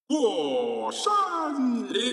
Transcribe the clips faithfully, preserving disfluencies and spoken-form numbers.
火山里。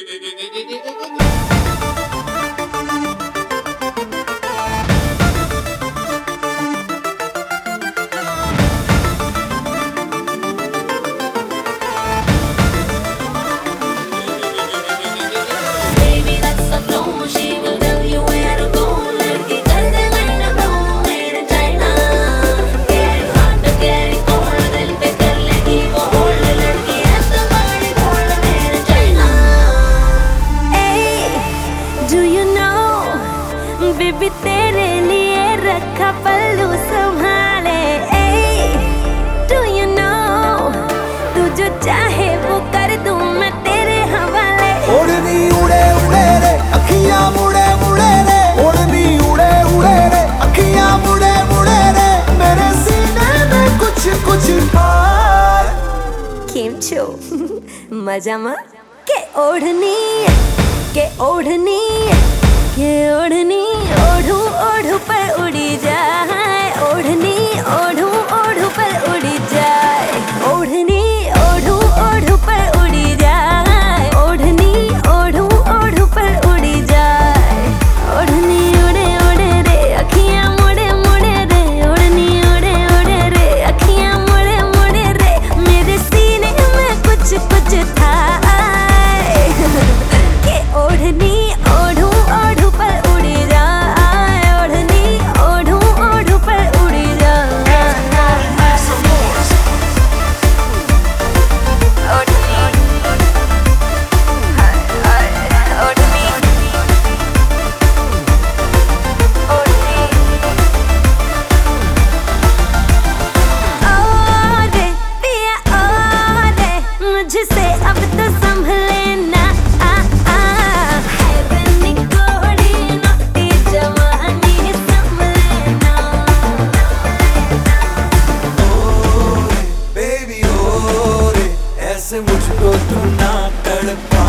baby तेरे लिए रखा पल्लू संभाले। डू यू नो तू जो चाहे वो कर दूं मैं तेरे हवाले। ओढ़नी उड़े उड़े रे अखियां मुड़े मुड़े रे, ओढ़नी उड़े उड़े रे अखियां मुड़े मुड़े रे, मेरे सीने में कुछ कुछ खाए। केम छो मजा मा के ओढ़नी के ओढ़नी के ओढ़नी ओढ़ू ओढ़ू पर उड़ी जाए, ओढ़नी ओढ़ू ओढ़ू पर उड़ी जाए, ओढ़नी ओढ़ू ओढ़ू पर उड़ी जाए, ओढ़नी ओढ़ू ओढ़ू पर उड़ी जाए। ओढ़नी उड़े उड़े रे अखियां मुड़े मुड़े रे, ओढ़नी उड़े उड़े रे अखियां मुड़े मुड़े रे, मेरे सीने में कुछ कुछ था के ओढ़नी ओढ़ू ओढ़ू पर उड़ी जाए, ओढ़नी ओढ़ू ओढ़ू पर उड़ी जाए। ओढ़नी ओढ़नी ओ रे पिया ओ रे मुझसे अब तो संभले ना। ऐसे मुझको तू ना तड़पा।